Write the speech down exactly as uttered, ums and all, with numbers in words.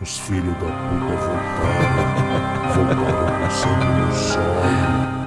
Os filhos da puta voltaram. Voltaram com sangue nos olhos.